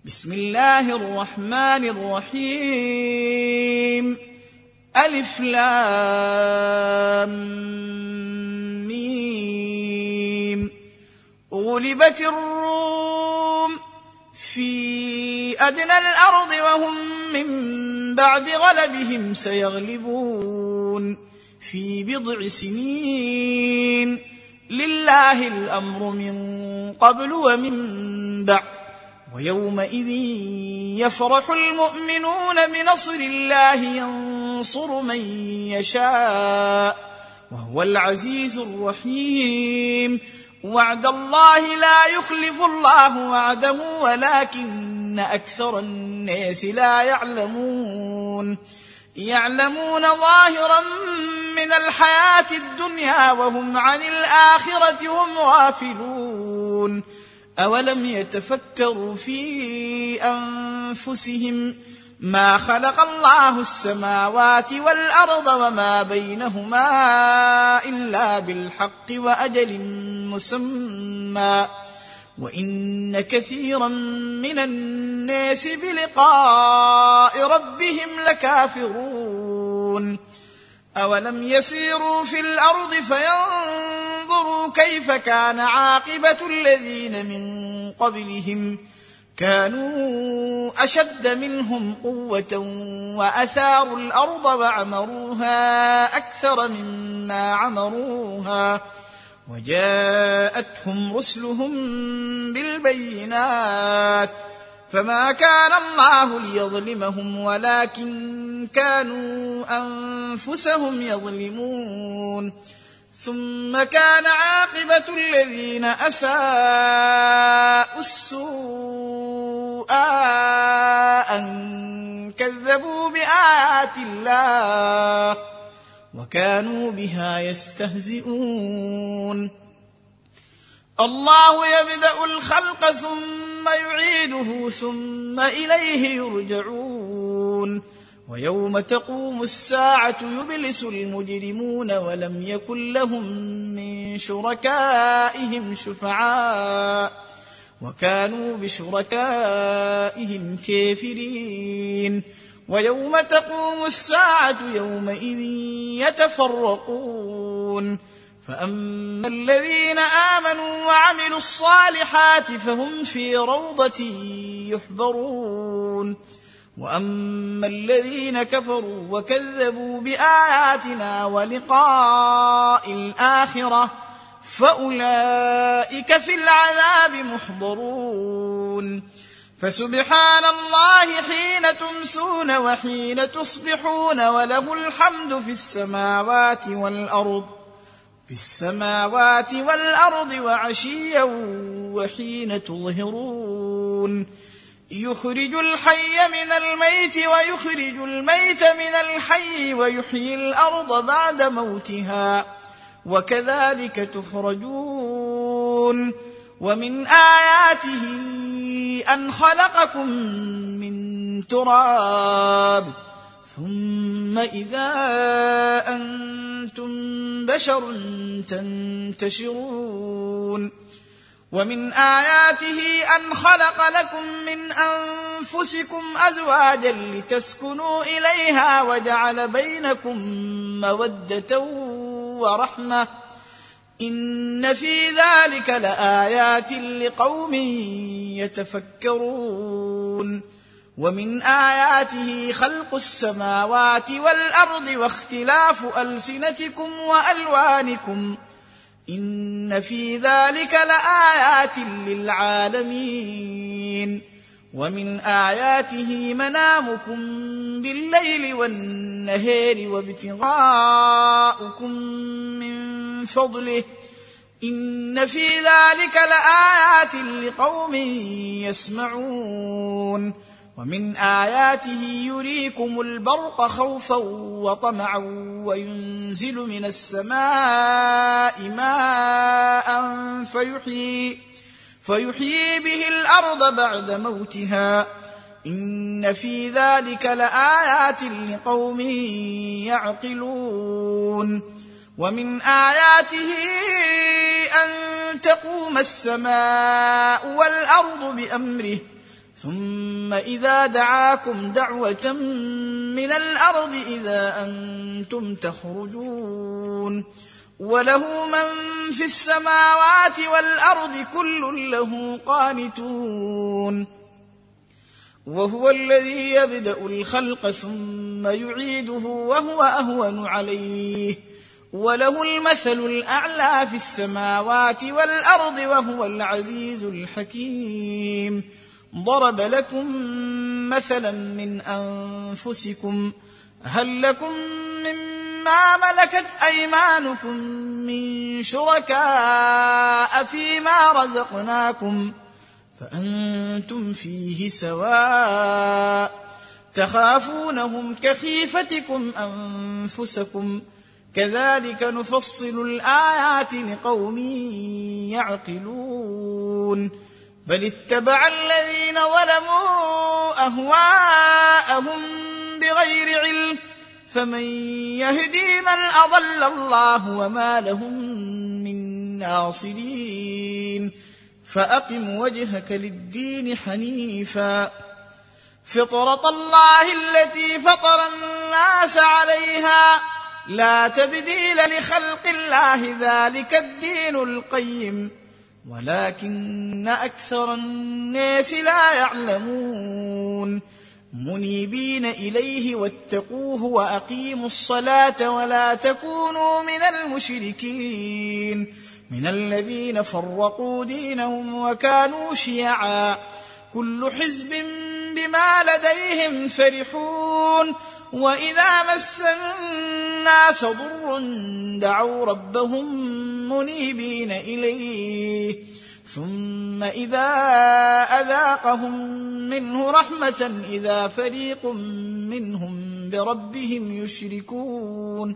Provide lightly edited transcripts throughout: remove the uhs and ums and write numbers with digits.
بسم الله الرحمن الرحيم. ألف لام ميم. غلبت الروم في أدنى الأرض وهم من بعد غلبهم سيغلبون في بضع سنين. لله الأمر من قبل ومن بعد ويومئذ يفرح المؤمنون بنصر الله ينصر من يشاء وهو العزيز الرحيم. وعد الله لا يخلف الله وعده ولكن أكثر الناس لا يعلمون ظاهرا من الحياة الدنيا وهم عن الآخرة هم غافلون. أولم يتفكروا في أنفسهم ما خلق الله السماوات والأرض وما بينهما إلا بالحق وأجل مسمى وإن كثيرا من الناس بلقاء ربهم لكافرون. أولم يسيروا في الأرض فينظروا كيف كان عاقبة الذين من قبلهم كانوا أشد منهم قوة وأثاروا الأرض وعمروها أكثر مما عمروها وجاءتهم رسلهم بالبينات فما كان الله ليظلمهم ولكن كانوا أنفسهم يظلمون. ثم كان عاقبة الذين أساءوا السوء أن كذبوا بآيات الله وكانوا بها يستهزئون. الله يبدأ الخلق ثم يعيده ثم إليه يرجعون. ويوم تقوم الساعة يبلس المجرمون ولم يكن لهم من شركائهم شفعاء وكانوا بشركائهم كافرين. ويوم تقوم الساعة يومئذ يتفرقون فأما الذين آمنوا وعملوا الصالحات فهم في روضة يحبرون وأما الذين كفروا وكذبوا بآياتنا ولقاء الآخرة فأولئك في العذاب محضرون. فسبحان الله حين تمسون وحين تصبحون وله الحمد في السماوات والأرض وعشيا وحين تظهرون. يخرج الحي من الميت ويخرج الميت من الحي ويحيي الأرض بعد موتها وكذلك تخرجون. ومن آياته أن خلقكم من تراب ثم إذا أنتم بشر تنتشرون. ومن آياته أن خلق لكم من أنفسكم أزواجا لتسكنوا إليها وجعل بينكم مودة ورحمة إن في ذلك لآيات لقوم يتفكرون. ومن آياته خلق السماوات والأرض واختلاف ألسنتكم وألوانكم إن في ذلك لآيات للعالمين. ومن آياته منامكم بالليل والنهار وابتغاؤكم من فضله إن في ذلك لآيات لقوم يسمعون. ومن آياته يريكم البرق خوفا وطمعا وينزل من السماء ماء فيحيي به الأرض بعد موتها إن في ذلك لآيات لقوم يعقلون. ومن آياته أن تقوم السماء والأرض بأمره ثم إذا دعاكم دعوة من الأرض إذا أنتم تخرجون وله من في السماوات والأرض كل له قانتون وهو الذي يبدأ الخلق ثم يعيده وهو أهون عليه وله المثل الأعلى في السماوات والأرض وهو العزيز الحكيم ضرب لكم مثلا من أنفسكم هل لكم مما ملكت أيمانكم من شركاء فيما رزقناكم فأنتم فيه سواء تخافونهم كخيفتكم أنفسكم كذلك نفصل الآيات لقوم يعقلون بل اتبع الذين ظلموا أهواءهم بغير علم فمن يهدي من أضل الله وما لهم من ناصرين فأقم وجهك للدين حنيفا فطرة الله التي فطر الناس عليها لا تبديل لخلق الله ذلك الدين القيم ولكن أكثر الناس لا يعلمون منيبين إليه واتقوه وأقيموا الصلاة ولا تكونوا من المشركين من الذين فرقوا دينهم وكانوا شيعا كل حزب بما لديهم فرحون وإذا مس الناس ضر دعوا ربهم منيبين إليه ثم إذا أذاقهم منه رحمة إذا فريق منهم بربهم يشركون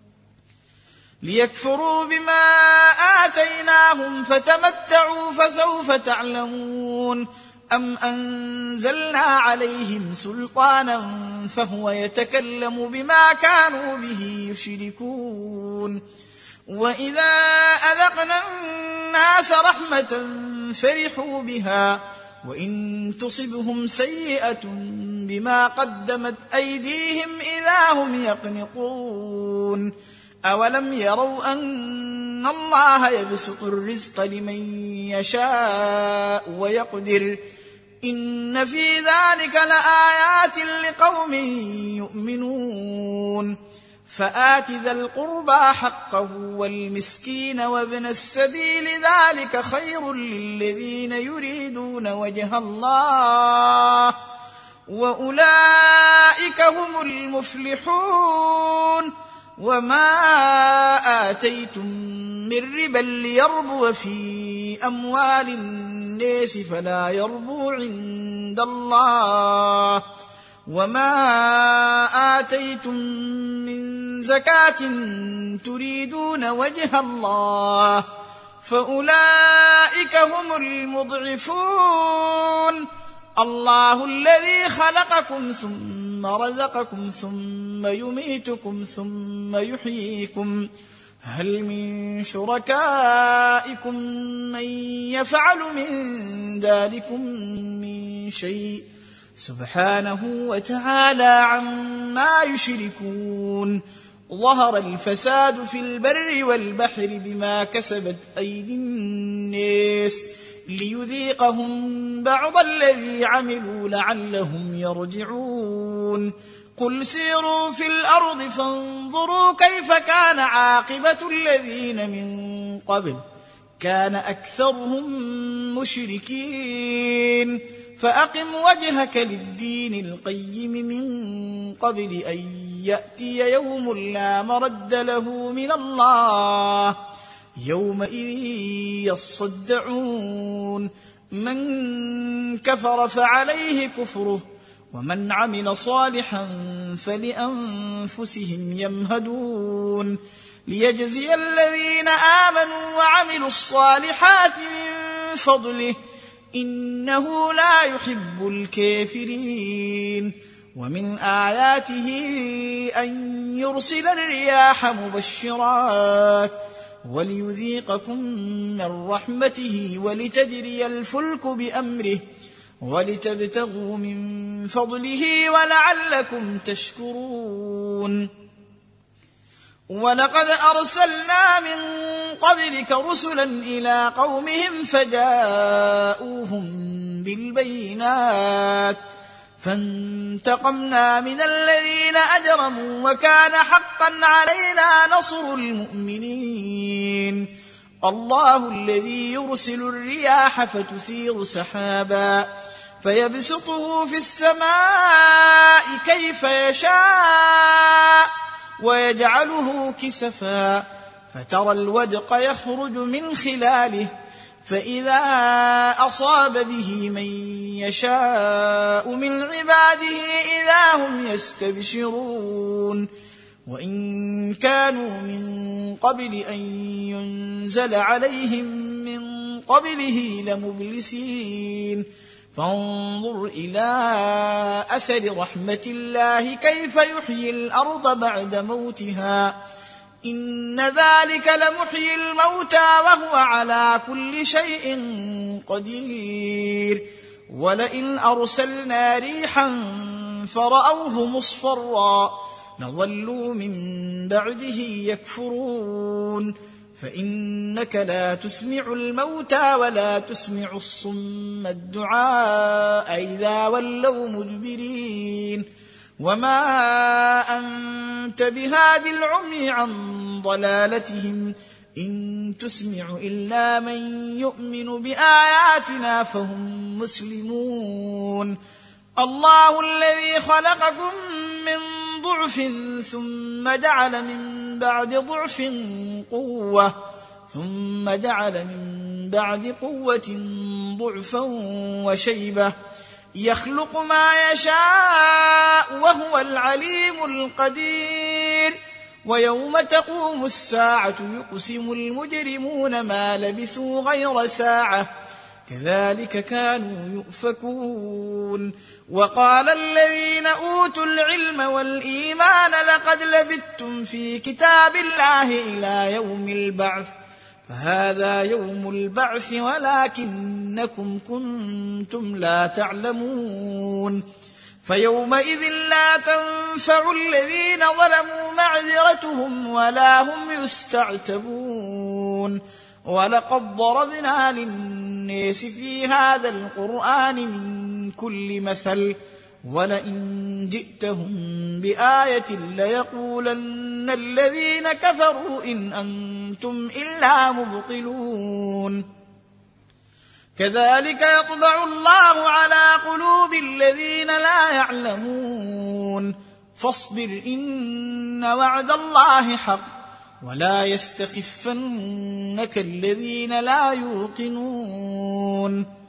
ليكفروا بما آتيناهم فتمتعوا فسوف تعلمون أم أنزلنا عليهم سلطانا فهو يتكلم بما كانوا به يشركون وإذا أذقنا الناس رحمة فرحوا بها وإن تصبهم سيئة بما قدمت أيديهم إذا هم يقنطون أولم يروا أن الله يبسط الرزق لمن يشاء ويقدر إن في ذلك لآيات لقوم يؤمنون فآت ذا القربى حقه والمسكين وابن السبيل ذلك خير للذين يريدون وجه الله وأولئك هم المفلحون وما آتيتم من ربا ليربو في أموال الناس فلا يربو عند الله وما آتيتم من زكاة تريدون وجه الله فأولئك هم المضعفون الله الذي خلقكم ثم رزقكم ثم يميتكم ثم يحييكم هل من شركائكم من يفعل من ذلكم من شيء سبحانه وتعالى عما يشركون ظهر الفساد في البر والبحر بما كسبت أيدي الناس ليذيقهم بعض الذي عملوا لعلهم يرجعون قل سيروا في الأرض فانظروا كيف كان عاقبة الذين من قبل كان أكثرهم مشركين فأقم وجهك للدين القيم من قبل أن يأتي يوم لا مرد له من الله يومئذ يصدعون من كفر فعليه كفره ومن عمل صالحا فلأنفسهم يمهدون ليجزي الذين آمنوا وعملوا الصالحات من فضله إنه لا يحب الكافرين ومن آياته أن يرسل الرياح مبشرات وليذيقكم من رحمته ولتجري الفلك بأمره ولتبتغوا من فضله ولعلكم تشكرون. ولقد أرسلنا من قبلك رسلا إلى قومهم فجاءوهم بالبينات فانتقمنا من الذين أجرموا وكان حقا علينا نصر المؤمنين. الله الذي يرسل الرياح فتثير سحابا فيبسطه في السماء كيف يشاء ويجعله كسفا فترى الودق يخرج من خلاله فإذا أصاب به من يشاء من عباده إذا هم يستبشرون. وإن كانوا من قبل أن ينزل عليهم من قبله لمبلسين. فانظر إلى أثر رحمة الله كيف يحيي الأرض بعد موتها إن ذلك لمحيي الموتى وهو على كل شيء قدير. ولئن أرسلنا ريحا فرأوه مصفرا لظلوا من بعده يكفرون. فإنك لا تسمع الموتى ولا تسمع الصم الدعاء إذا ولوا مدبرين. وما أنت بهاد العمي عن ضلالتهم إن تسمع إلا من يؤمن بآياتنا فهم مسلمون. الله الذي خلقكم من ضعف ثم جعل من بعد ضعف قوة ثم جعل من بعد قوة ضعفا وشيبة يخلق ما يشاء وهو العليم القدير. ويوم تقوم الساعة يقسم المجرمون ما لبثوا غير ساعة كذلك كانوا يؤفكون. وقال الذين أوتوا العلم والإيمان لقد لبثتم في كتاب الله إلى يوم البعث فهذا يوم البعث ولكنكم كنتم لا تعلمون. فيومئذ لا تنفع الذين ظلموا معذرتهم ولا هم يستعتبون. ولقد ضربنا للناس في هذا القرآن من كل مثل ولئن جئتهم بآية ليقولن الذين كفروا إن أنتم إلا مبطلون. كذلك يطبع الله على قلوب الذين لا يعلمون. فاصبر إن وعد الله حق ولا يستخفنك الذين لا يوقنون.